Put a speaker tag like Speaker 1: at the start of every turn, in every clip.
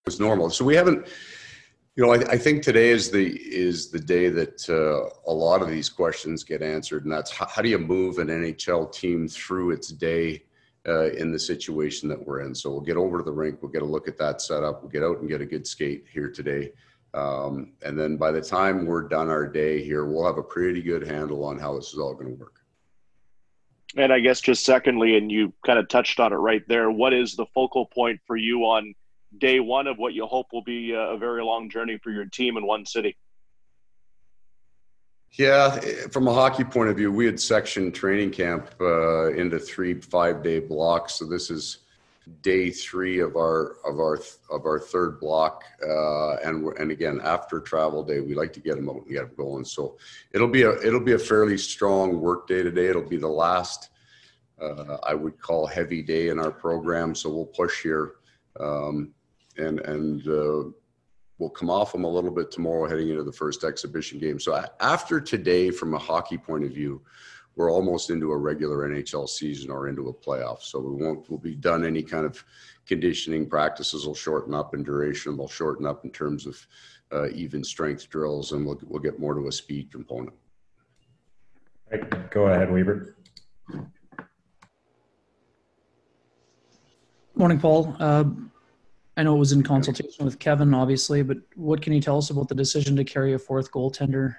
Speaker 1: was normal. So we haven't, I think today is the day that a lot of these questions get answered, and that's how do you move an NHL team through its day in the situation that we're in. So we'll get over to the rink, we'll get a look at that setup, we'll get out and get a good skate here today. And then by the time we're done our day here, we'll have a pretty good handle on how this is all going to work.
Speaker 2: And I guess just secondly, and you kind of touched on it right there, what is the focal point for you on day one of what you hope will be a very long journey for your team in one city?
Speaker 1: Yeah, from a hockey point of view, we had sectioned training camp into 3 5-day blocks. So this is day 3 of our third block, and again after travel day, we like to get them out and get them going. So it'll be a fairly strong work day today. It'll be the last I would call heavy day in our program. So we'll push here, and we'll come off them a little bit tomorrow, heading into the first exhibition game. So after today, from a hockey point of view, we're almost into a regular NHL season or into a playoff. So we'll be done any kind of conditioning. Practices will shorten up in duration. They'll shorten up in terms of even strength drills, and we'll get more to a speed component.
Speaker 3: Right. Go ahead, Weaver.
Speaker 4: Morning, Paul. I know it was in consultation with Kevin, obviously, but what can you tell us about the decision to carry a 4th goaltender?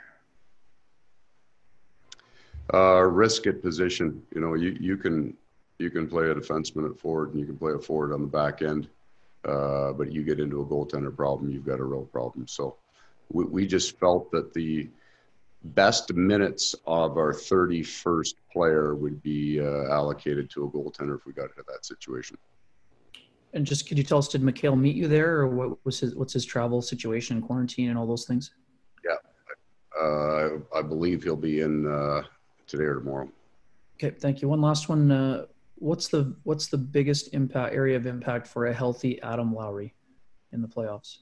Speaker 1: Risk at position. You can play a defenseman at forward, and you can play a forward on the back end, but you get into a goaltender problem, you've got a real problem. So we just felt that the best minutes of our 31st player would be allocated to a goaltender if we got into that situation.
Speaker 4: And just could you tell us, did Mikhail meet you there, or what's his travel situation and quarantine and all those things?
Speaker 1: Yeah, I believe he'll be in today or tomorrow.
Speaker 4: Okay, thank you. One last one. What's the biggest area of impact for a healthy Adam Lowry in the playoffs?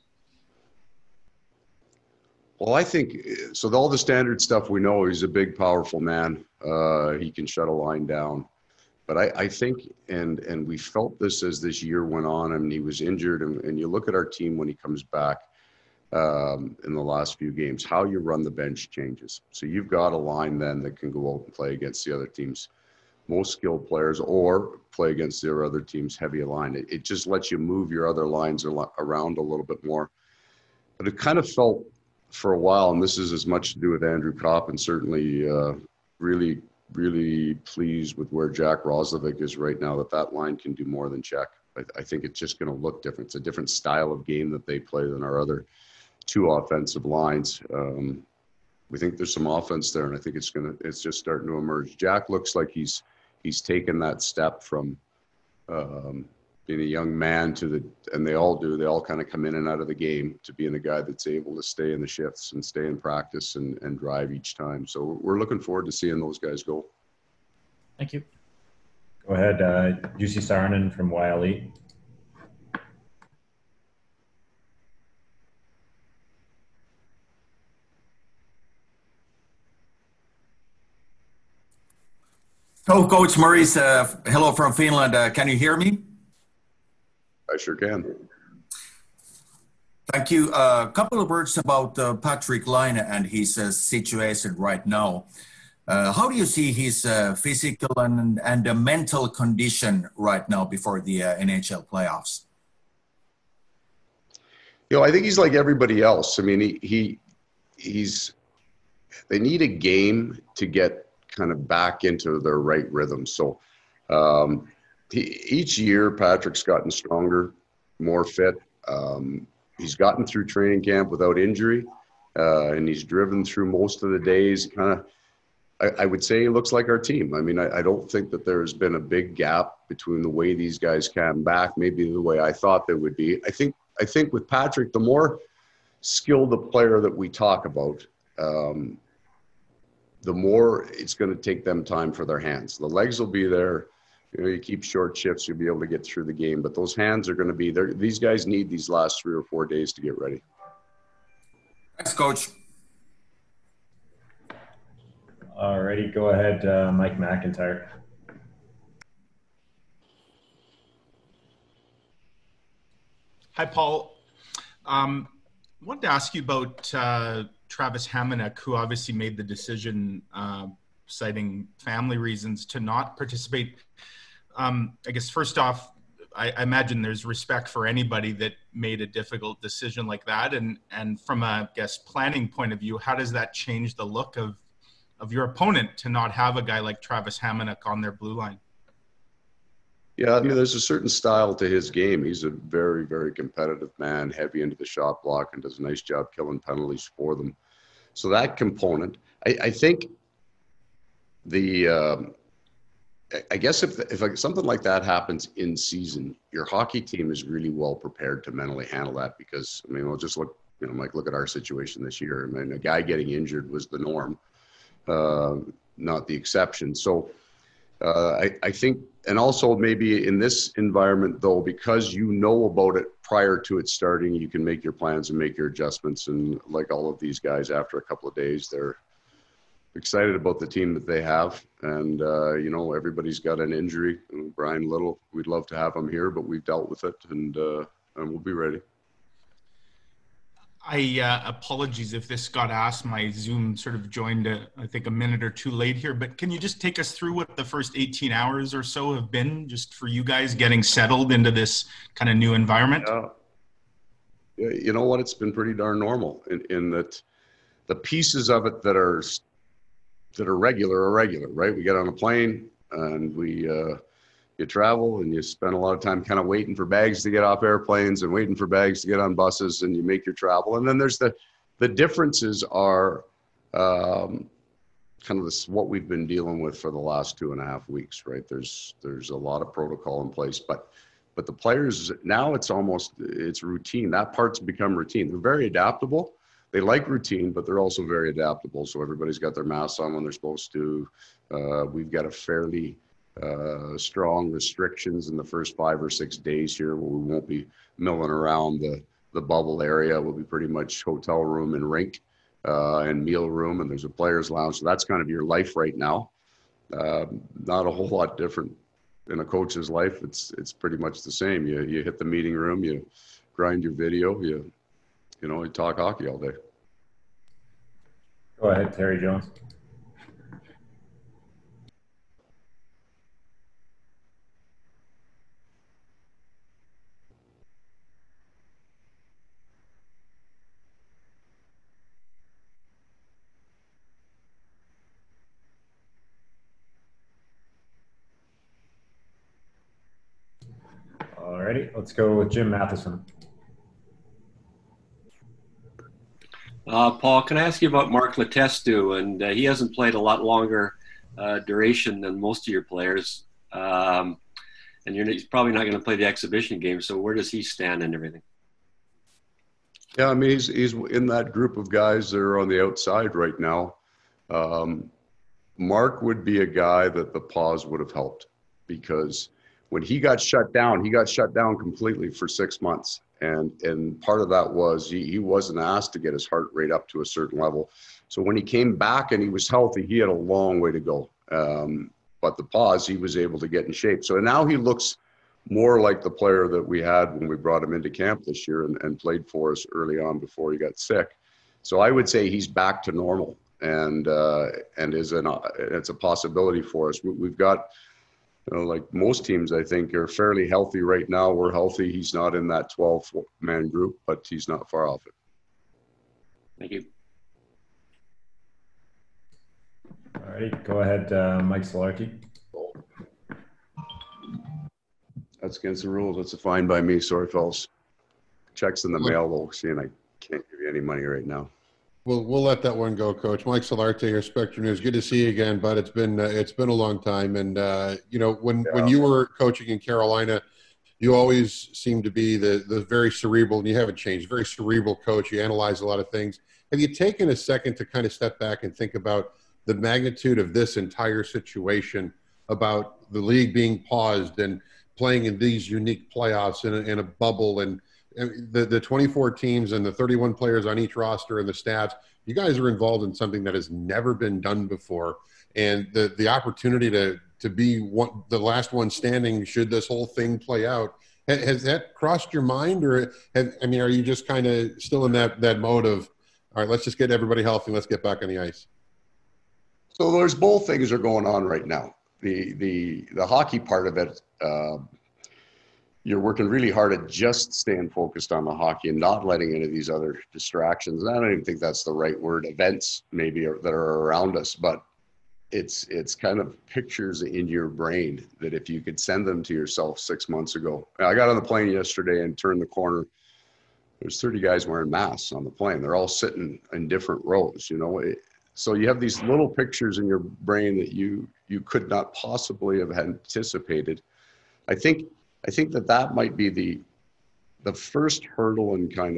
Speaker 1: Well, I think so. All the standard stuff we know. He's a big, powerful man. He can shut a line down. But I think, and we felt this as this year went on. I mean, he was injured, and you look at our team when he comes back in the last few games, how you run the bench changes. So you've got a line then that can go out and play against the other team's most skilled players, or play against their other team's heavy line. It just lets you move your other lines around a little bit more. But it kind of felt for a while, and this is as much to do with Andrew Kopp, and certainly really pleased with where Jack Roslovic is right now, that line can do more than check. I think it's just going to look different. It's a different style of game that they play than our other 2 offensive lines. We think there's some offense there, and I think it's just starting to emerge. Jack looks like he's taken that step from being a young man and they all kind of come in and out of the game, to being a guy that's able to stay in the shifts and stay in practice and drive each time. So we're looking forward to seeing those guys go.
Speaker 4: Thank you.
Speaker 3: Go ahead, Jussi Saarinen from YLE.
Speaker 5: So, Coach Maurice, hello from Finland. Can you hear me?
Speaker 1: I sure can.
Speaker 5: Thank you. A couple of words about Patrik Laine and his situation right now. How do you see his physical and mental condition right now before the NHL playoffs?
Speaker 1: I think he's like everybody else. I mean, they need a game to get kind of back into their right rhythm. So each year, Patrick's gotten stronger, more fit. He's gotten through training camp without injury, and he's driven through most of the days. Kind of, I would say he looks like our team. I mean, I don't think that there's been a big gap between the way these guys came back, maybe the way I thought they would be. I think with Patrick, the more skilled the player that we talk about, the more it's going to take them time for their hands. The legs will be there. You keep short shifts, you'll be able to get through the game. But those hands are going to be there. These guys need these last 3 or 4 days to get ready.
Speaker 5: Thanks, Coach.
Speaker 3: All righty, go ahead, Mike McIntyre.
Speaker 6: Hi, Paul. I wanted to ask you about Travis Hamonic, who obviously made the decision, citing family reasons, to not participate. I guess first off, I imagine there's respect for anybody that made a difficult decision like that. And from a, planning point of view, how does that change the look of your opponent to not have a guy like Travis Hamonic on their blue line?
Speaker 1: Yeah, I mean, there's a certain style to his game. He's a very, very competitive man, heavy into the shot block, and does a nice job killing penalties for them. So that component, I think I guess if like something like that happens in season, your hockey team is really well prepared to mentally handle that, because, I mean, we'll just look, Mike, look at our situation this year. I mean, a guy getting injured was the norm, not the exception. So I think, and also maybe in this environment, though, because you know about it prior to it starting, you can make your plans and make your adjustments. And like all of these guys, after a couple of days, they're excited about the team that they have. And, everybody's got an injury. Brian Little, we'd love to have him here, but we've dealt with it, and we'll be ready.
Speaker 6: Apologies if this got asked. My Zoom sort of joined, I think, a minute or two late here, but can you just take us through what the first 18 hours or so have been, just for you guys getting settled into this kind of new environment?
Speaker 1: You know what? It's been pretty darn normal in that the pieces of it that are regular, right? We get on a plane and you travel, and you spend a lot of time kind of waiting for bags to get off airplanes and waiting for bags to get on buses, and you make your travel. And then there's the differences are kind of this, what we've been dealing with for the last 2.5 weeks, right? There's a lot of protocol in place, but the players now, it's routine. That part's become routine. They're very adaptable. They like routine, but they're also very adaptable. So everybody's got their masks on when they're supposed to. We've got a fairly strong restrictions in the first 5 or 6 days here, where we won't be milling around the bubble area. We'll be pretty much hotel room and rink and meal room, and there's a player's lounge. So that's kind of your life right now. Not a whole lot different in a coach's life. It's pretty much the same. You hit the meeting room, you grind your video, you talk hockey all day.
Speaker 3: Go ahead, Terry Jones. All righty, let's go with Jim Matheson.
Speaker 7: Paul, can I ask you about Mark Letestu? And he hasn't played a lot longer duration than most of your players. And he's probably not going to play the exhibition game. So where does he stand and everything?
Speaker 1: Yeah, I mean, he's in that group of guys that are on the outside right now. Mark would be a guy that the pause would have helped, because when he got shut down completely for 6 months. And part of that was he wasn't asked to get his heart rate up to a certain level. So when he came back and he was healthy, he had a long way to go. But the pause, he was able to get in shape. So now he looks more like the player that we had when we brought him into camp this year and played for us early on before he got sick. So I would say he's back to normal, and it's a possibility for us. We've got, like most teams, I think, are fairly healthy right now. We're healthy. He's not in that 12-man group, but he's not far off it.
Speaker 7: Thank you.
Speaker 3: All right, go ahead, Mike Solarki.
Speaker 1: That's against the rules. That's a fine by me. Sorry, fellas. Check's in the mail, though. Seeing I can't give you any money right now.
Speaker 8: We'll let that one go, Coach. Mike Solarte here, Spectrum News. Good to see you again, bud. It's been a long time, and when you were coaching in Carolina, you always seemed to be the very cerebral, and you haven't changed. Very cerebral coach. You analyze a lot of things. Have you taken a second to kind of step back and think about the magnitude of this entire situation, about the league being paused and playing in these unique playoffs in a bubble, and the 24 teams and the 31 players on each roster and the stats? You guys are involved in something that has never been done before, and the opportunity to be the last one standing should this whole thing play out. Has that crossed your mind, or are you just kind of still in that mode of, all right, let's just get everybody healthy, let's get back on the ice?
Speaker 1: So there's both things are going on right now. The hockey part of it, you're working really hard at just staying focused on the hockey and not letting any of these other distractions. And I don't even think that's the right word. Events maybe that are around us, but it's kind of pictures in your brain that if you could send them to yourself 6 months ago. I got on the plane yesterday and turned the corner. There's 30 guys wearing masks on the plane. They're all sitting in different rows, so you have these little pictures in your brain that you could not possibly have anticipated. I think that might be the first hurdle in kind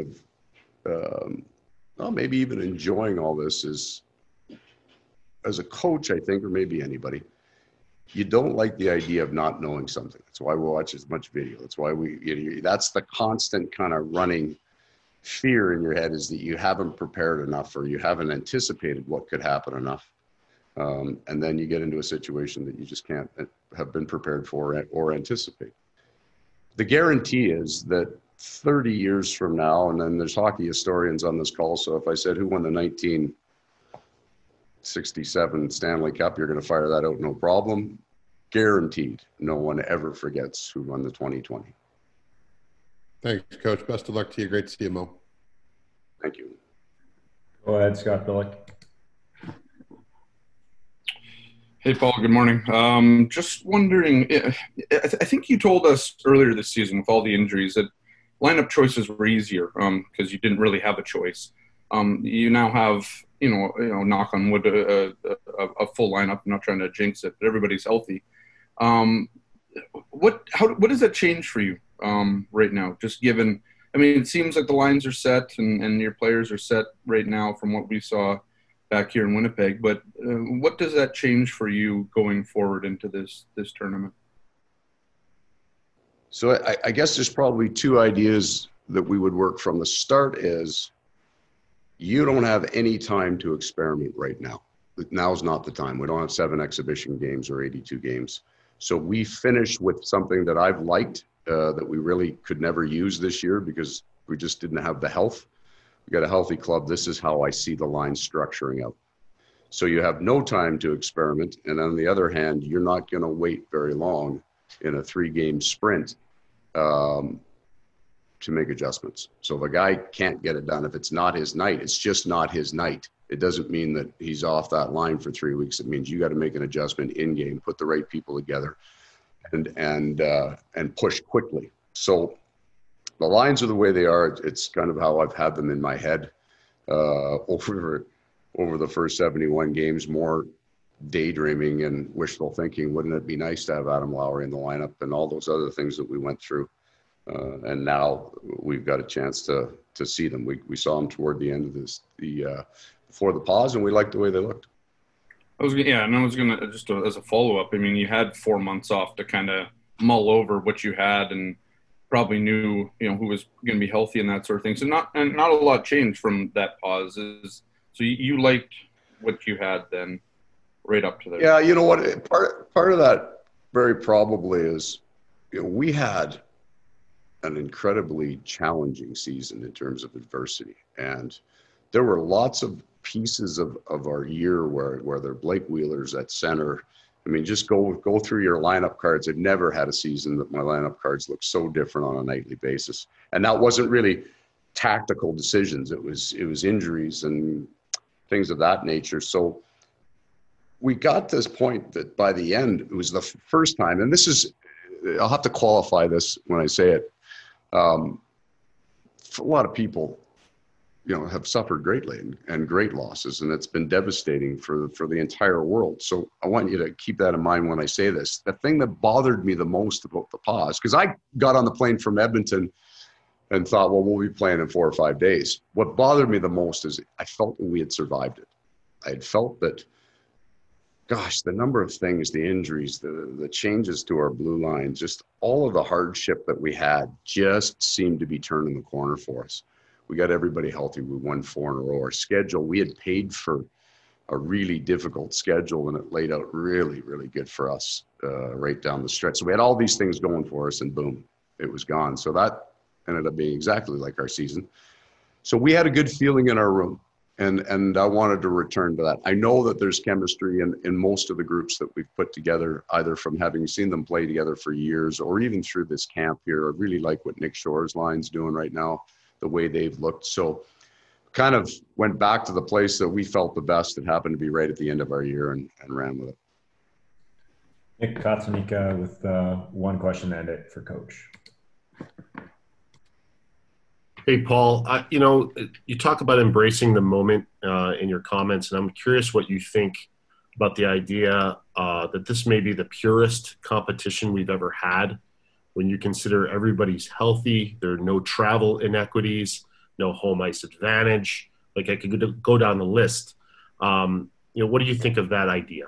Speaker 1: of maybe even enjoying all this is, as a coach, I think, or maybe anybody, you don't like the idea of not knowing something. That's why we watch as much video. That's why that's the constant kind of running fear in your head, is that you haven't prepared enough or you haven't anticipated what could happen enough. And then you get into a situation that you just can't have been prepared for or anticipate. The guarantee is that 30 years from now, and then there's hockey historians on this call, so if I said who won the 1967 Stanley Cup, you're going to fire that out, no problem. Guaranteed, no one ever forgets who won the 2020.
Speaker 8: Thanks, Coach. Best of luck to you. Great to see you, Mo.
Speaker 1: Thank you.
Speaker 3: Go ahead, Scott Billick.
Speaker 9: Hey, Paul. Good morning. Just wondering, I think you told us earlier this season with all the injuries that lineup choices were easier because you didn't really have a choice. You now have, knock on wood, a full lineup. I'm not trying to jinx it, but everybody's healthy. What does that change for you right now? Just given, it seems like the lines are set and your players are set right now from what we saw back here in Winnipeg. But what does that change for you going forward into this tournament?
Speaker 1: So I guess there's probably two ideas that we would work from. The start is you don't have any time to experiment right now. Now's not the time. We don't have 7 exhibition games or 82 games. So we finish with something that I've liked that we really could never use this year because we just didn't have the health. We got a healthy club. This is how I see the line structuring out. So you have no time to experiment. And on the other hand, you're not going to wait very long in a 3-game sprint to make adjustments. So if a guy can't get it done, if it's not his night, it's just not his night. It doesn't mean that he's off that line for 3 weeks. It means you got to make an adjustment in game, put the right people together, and push quickly. So the lines are the way they are. It's kind of how I've had them in my head over the first 71 games. More daydreaming and wishful thinking. Wouldn't it be nice to have Adam Lowry in the lineup and all those other things that we went through? And now we've got a chance to see them. We saw them toward the end of before the pause, and we liked the way they looked.
Speaker 9: I was gonna just as a follow-up. You had 4 months off to kind of mull over what you had, and probably knew who was going to be healthy and that sort of thing. So not a lot changed from that pause. So you liked what you had then, right up to there.
Speaker 1: Yeah, you know what? Part of that very probably is we had an incredibly challenging season in terms of adversity, and there were lots of pieces of our year where they're Blake Wheeler's at center. Just go through your lineup cards. I've never had a season that my lineup cards look so different on a nightly basis, and that wasn't really tactical decisions. It was injuries and things of that nature. So we got to this point that by the end, it was the first time, and I'll have to qualify this when I say it. For a lot of people, have suffered greatly and great losses, and it's been devastating for the entire world. So I want you to keep that in mind when I say this. The thing that bothered me the most about the pause, because I got on the plane from Edmonton and thought, well, we'll be playing in 4 or 5 days. What bothered me the most is I felt that we had survived it. I had felt that, gosh, the number of things, the injuries, the changes to our blue line, just all of the hardship that we had just seemed to be turning the corner for us. We got everybody healthy. We won 4 in a row. Our schedule, we had paid for a really difficult schedule, and it laid out really, really good for us right down the stretch. So we had all these things going for us, and boom, it was gone. So that ended up being exactly like our season. So we had a good feeling in our room, and I wanted to return to that. I know that there's chemistry in most of the groups that we've put together, either from having seen them play together for years or even through this camp here. I really like what Nick Shore's line's doing right now, the way they've looked. So kind of went back to the place that we felt the best that happened to be right at the end of our year and ran with it.
Speaker 3: Nick Katsunika with one question and it for Coach.
Speaker 10: Hey, Paul, you talk about embracing the moment in your comments, and I'm curious what you think about the idea that this may be the purest competition we've ever had when you consider everybody's healthy, there are no travel inequities, no home ice advantage. Like I could go down the list. What do you think of that idea?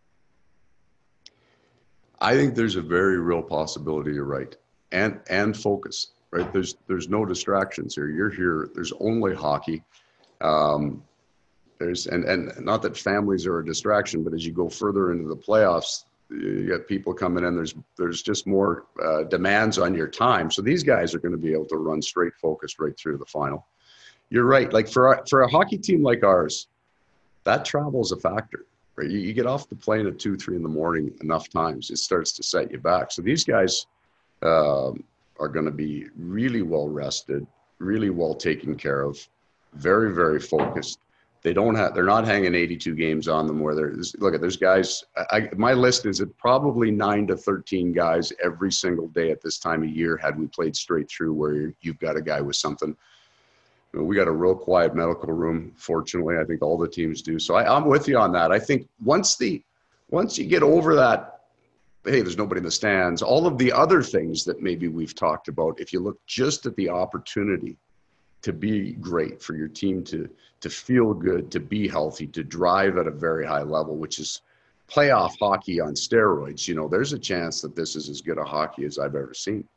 Speaker 1: I think there's a very real possibility you're right, and focus. Right, there's no distractions here. You're here. There's only hockey. There's and not that families are a distraction, but as you go further into the playoffs, you get people coming in. There's just more demands on your time. So these guys are going to be able to run straight focused right through the final. You're right. Like for a hockey team like ours, that travel is a factor. Right, you get off the plane at 2-3 in the morning enough times, it starts to set you back. So these guys. Are going to be really well rested, really well taken care of, very, very focused. They're not hanging 82 games on them where there's guys, my list is at probably 9 to 13 guys every single day at this time of year had we played straight through where you've got a guy with something. We got a real quiet medical room, fortunately. I think all the teams do. So I'm with you on that. I think once you get over that, hey, there's nobody in the stands, all of the other things that maybe we've talked about, if you look just at the opportunity to be great, for your team to feel good, to be healthy, to drive at a very high level, which is playoff hockey on steroids, there's a chance that this is as good a hockey as I've ever seen.